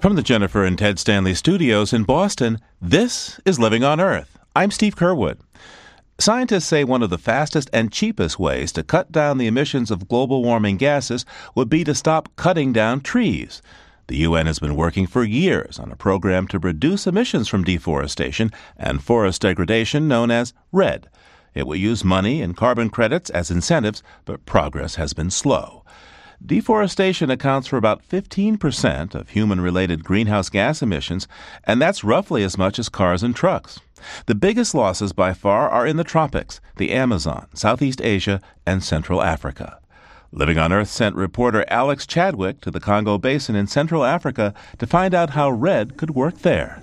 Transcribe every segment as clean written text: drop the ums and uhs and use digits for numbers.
From the Jennifer and Ted Stanley studios in Boston, this is Living on Earth. I'm Steve Curwood. Scientists say one of the fastest and cheapest ways to cut down the emissions of global warming gases would be to stop cutting down trees. The UN has been working for years on a program to reduce emissions from deforestation and forest degradation known as REDD. It will use money and carbon credits as incentives, but progress has been slow. Deforestation accounts for about 15% of human-related greenhouse gas emissions, and that's roughly as much as cars and trucks. The biggest losses by far are in the tropics, the Amazon, Southeast Asia, and Central Africa. Living on Earth sent reporter Alex Chadwick to the Congo Basin in Central Africa to find out how REDD could work there.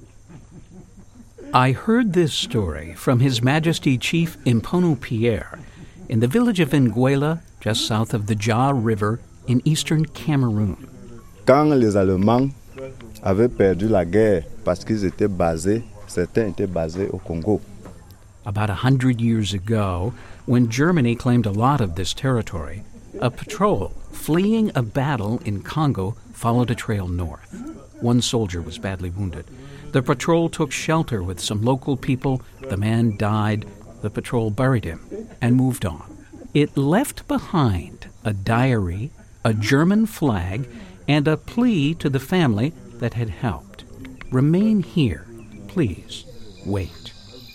I heard this story from His Majesty Chief Impono Pierre in the village of Nguela, just south of the Ja River in eastern Cameroon. Quand les Allemands avaient perdu la guerre parce qu'ils étaient basés, certains étaient basés au Congo. About 100 years ago, when Germany claimed a lot of this territory, a patrol fleeing a battle in Congo followed a trail north. One soldier was badly wounded. The patrol took shelter with some local people. The man died. The patrol buried him and moved on. It left behind a diary, a German flag, and a plea to the family that had helped. Remain here. Please wait.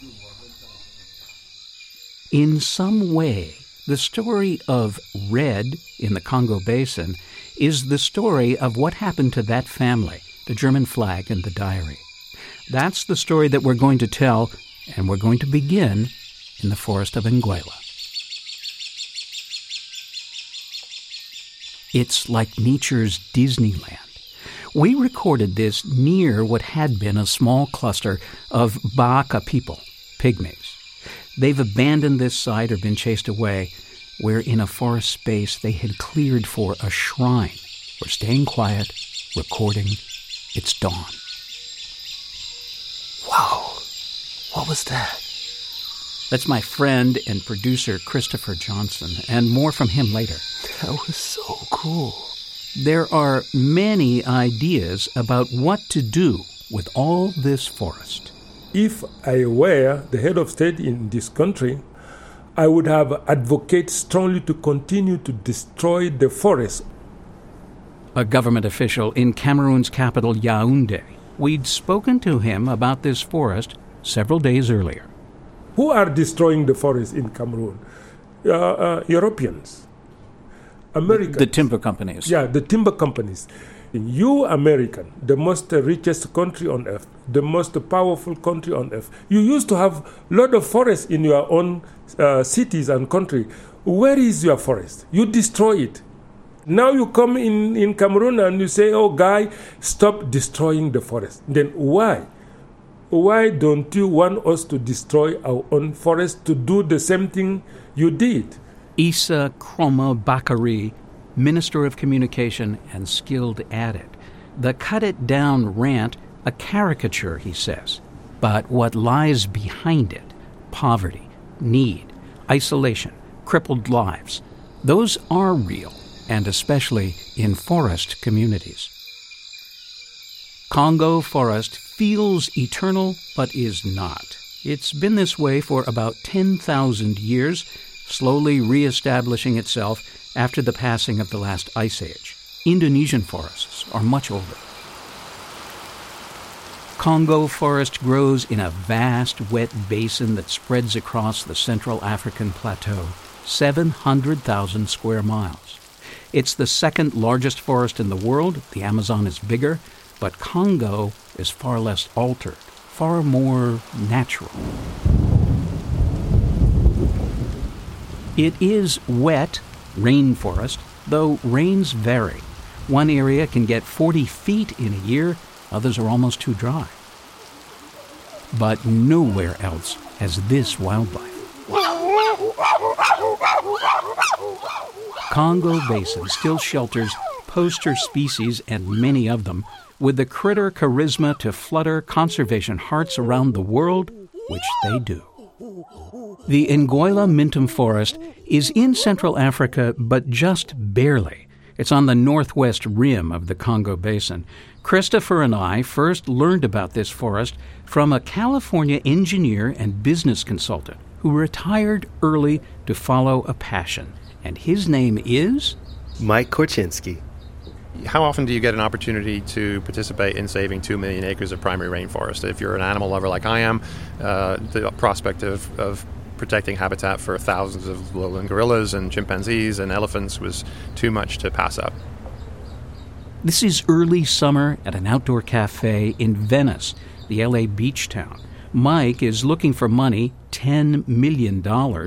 In some way, the story of REDD in the Congo Basin is the story of what happened to that family, the German flag and the diary. That's the story that we're going to tell, and we're going to begin in the forest of Nguela. It's like nature's Disneyland. We recorded this near what had been a small cluster of Baka people, pygmies. They've abandoned this site or been chased away, where in a forest space they had cleared for a shrine. We're staying quiet, recording. It's dawn. Wow, what was that? That's my friend and producer Christopher Johnson, and more from him later. That was so cool. There are many ideas about what to do with all this forest. If I were the head of state in this country, I would have advocated strongly to continue to destroy the forest. A government official in Cameroon's capital, Yaoundé. We'd spoken to him about this forest several days earlier. Who are destroying the forest in Cameroon? Europeans, Americans. The timber companies. Yeah, the timber companies. You, American, the most richest country on earth, the most powerful country on earth, you used to have a lot of forests in your own cities and country. Where is your forest? You destroy it. Now you come in Cameroon and you say, oh, guy, stop destroying the forest. Then why? Why don't you want us to destroy our own forest to do the same thing you did? Issa Kroma Bakari, Minister of Communication and skilled at it. The Cut It Down rant, a caricature, he says. But what lies behind it, poverty, need, isolation, crippled lives, those are real, and especially in forest communities. Congo forest feels eternal, but is not. It's been this way for about 10,000 years, slowly reestablishing itself after the passing of the last ice age. Indonesian forests are much older. Congo forest grows in a vast wet basin that spreads across the Central African plateau, 700,000 square miles. It's the second largest forest in the world. The Amazon is bigger, but Congo is far less altered, far more natural. It is wet rainforest, though rains vary. One area can get 40 feet in a year, others are almost too dry. But nowhere else has this wildlife. Congo Basin still shelters poster species, and many of them, with the critter charisma to flutter conservation hearts around the world, which they do. The Nguela Mintum Forest is in Central Africa, but just barely. It's on the northwest rim of the Congo Basin. Christopher and I first learned about this forest from a California engineer and business consultant who retired early to follow a passion. And his name is? Mike Korchinski. How often do you get an opportunity to participate in saving 2 million acres of primary rainforest? If you're an animal lover like I am, the prospect of protecting habitat for thousands of lowland gorillas and chimpanzees and elephants was too much to pass up. This is early summer at an outdoor cafe in Venice, the LA beach town. Mike is looking for money, $10 million,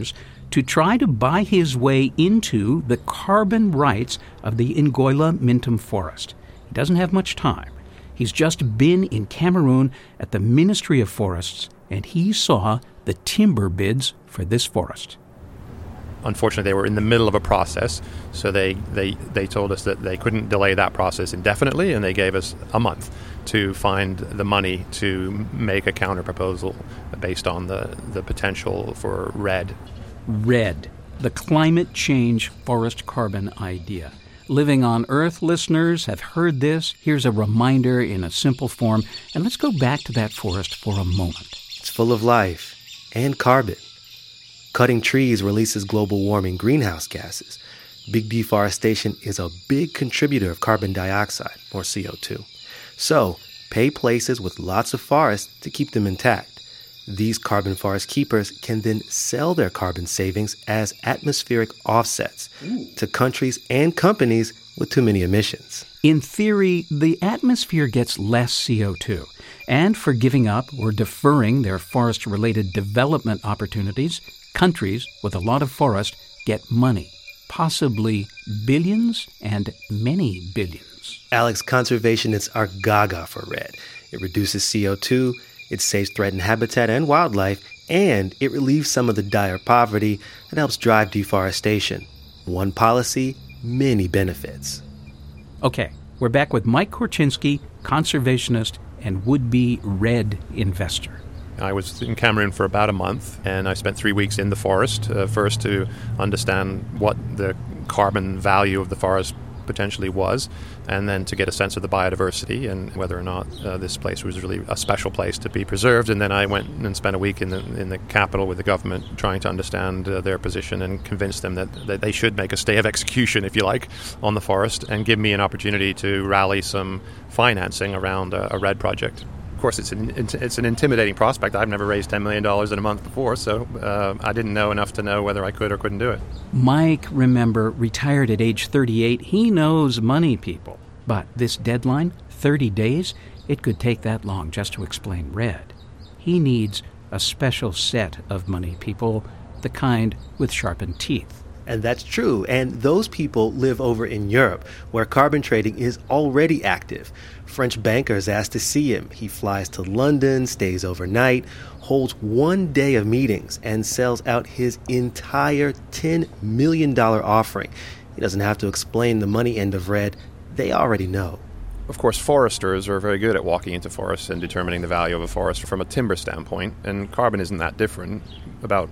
to try to buy his way into the carbon rights of the Ngoila Mintum forest. He doesn't have much time. He's just been in Cameroon at the Ministry of Forests, and he saw the timber bids for this forest. Unfortunately, they were in the middle of a process, so they told us that they couldn't delay that process indefinitely, and they gave us a month to find the money to make a counter-proposal based on the potential for REDD. REDD, the climate change forest carbon idea. Living on Earth listeners have heard this. Here's a reminder in a simple form, and let's go back to that forest for a moment. It's full of life and carbon. Cutting trees releases global warming greenhouse gases. Big deforestation is a big contributor of carbon dioxide, or CO2. So, pay places with lots of forests to keep them intact. These carbon forest keepers can then sell their carbon savings as atmospheric offsets to countries and companies with too many emissions. In theory, the atmosphere gets less CO2. And for giving up or deferring their forest-related development opportunities, countries with a lot of forest get money, possibly billions and many billions. Alex, conservationists are gaga for REDD. It reduces CO2, it saves threatened habitat and wildlife, and it relieves some of the dire poverty that helps drive deforestation. One policy, many benefits. Okay, we're back with Mike Korchinski, conservationist and would-be REDD investor. I was in Cameroon for about a month, and I spent 3 weeks in the forest, first to understand what the carbon value of the forest potentially was, and then to get a sense of the biodiversity and whether or not this place was really a special place to be preserved. And then I went and spent a week in the capital with the government, trying to understand their position and convince them that they should make a stay of execution, if you like, on the forest and give me an opportunity to rally some financing around a REDD project. Of course, it's an intimidating prospect. I've never raised $10 million in a month before, so I didn't know enough to know whether I could or couldn't do it. Mike, remember, retired at age 38. He knows money, people. But this deadline, 30 days, it could take that long just to explain REDD. He needs a special set of money people, the kind with sharpened teeth. And that's true. And those people live over in Europe, where carbon trading is already active. French bankers asked to see him. He flies to London, stays overnight, holds 1 day of meetings, and sells out his entire $10 million offering. He doesn't have to explain the money end of REDD. They already know. Of course, foresters are very good at walking into forests and determining the value of a forest from a timber standpoint, and carbon isn't that different. About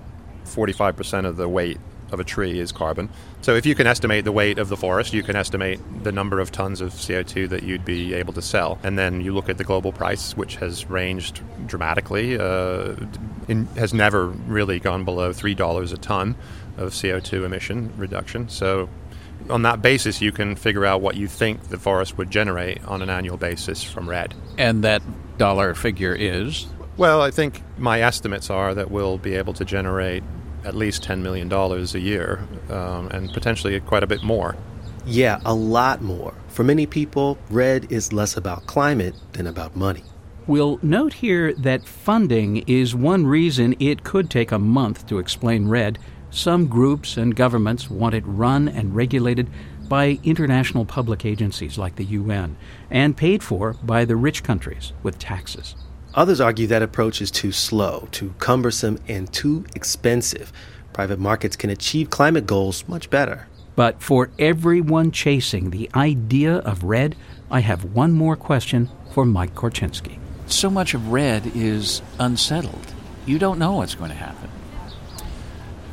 45% of the weight of a tree is carbon. So if you can estimate the weight of the forest, you can estimate the number of tons of CO2 that you'd be able to sell. And then you look at the global price, which has ranged dramatically, has never really gone below $3 a ton of CO2 emission reduction. So on that basis, you can figure out what you think the forest would generate on an annual basis from REDD. And that dollar figure is? Well, I think my estimates are that we'll be able to generate at least $10 million a year, and potentially quite a bit more. Yeah, a lot more. For many people, REDD is less about climate than about money. We'll note here that funding is one reason it could take a month to explain REDD. Some groups and governments want it run and regulated by international public agencies like the UN, and paid for by the rich countries with taxes. Others argue that approach is too slow, too cumbersome, and too expensive. Private markets can achieve climate goals much better. But for everyone chasing the idea of REDD, I have one more question for Mike Korchinski. So much of REDD is unsettled. You don't know what's going to happen.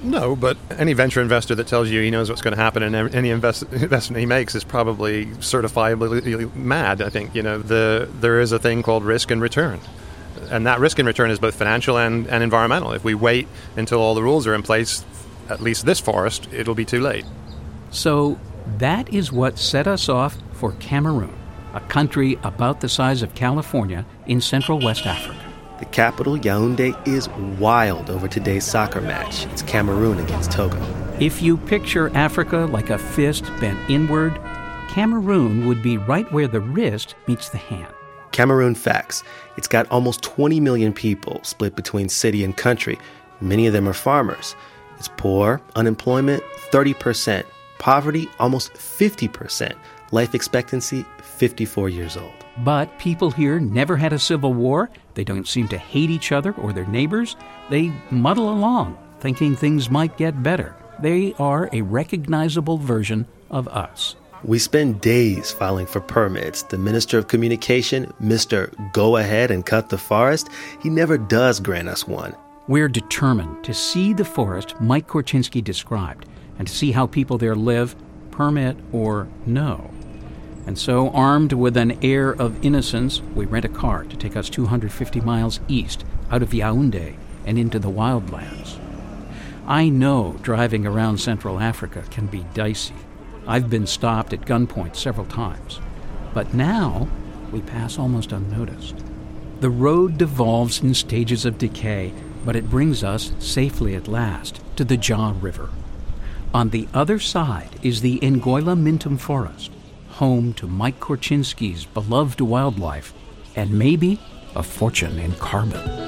No, but any venture investor that tells you he knows what's going to happen and any investment he makes is probably certifiably mad. I think, there is a thing called risk and return. And that risk and return is both financial and environmental. If we wait until all the rules are in place, at least this forest, it'll be too late. So that is what set us off for Cameroon, a country about the size of California in central West Africa. The capital, Yaoundé, is wild over today's soccer match. It's Cameroon against Togo. If you picture Africa like a fist bent inward, Cameroon would be right where the wrist meets the hand. Cameroon facts. It's got almost 20 million people split between city and country. Many of them are farmers. It's poor, unemployment 30%, poverty almost 50%, life expectancy 54 years old. But people here never had a civil war. They don't seem to hate each other or their neighbors. They muddle along, thinking things might get better. They are a recognizable version of us. We spend days filing for permits. The Minister of Communication, Mr. Go Ahead and Cut the Forest, he never does grant us one. We're determined to see the forest Mike Korchinski described and to see how people there live, permit or no. And so, armed with an air of innocence, we rent a car to take us 250 miles east, out of Yaoundé and into the wildlands. I know driving around Central Africa can be dicey. I've been stopped at gunpoint several times. But now, we pass almost unnoticed. The road devolves in stages of decay, but it brings us, safely at last, to the Dja River. On the other side is the Ngoila Mintum Forest, home to Mike Korchinski's beloved wildlife, and maybe a fortune in carbon.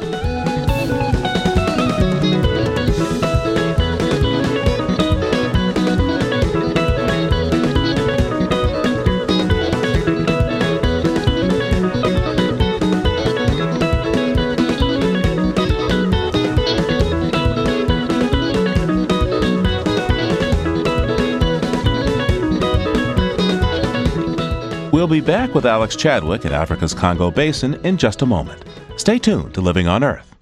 We'll be back with Alex Chadwick at Africa's Congo Basin in just a moment. Stay tuned to Living on Earth.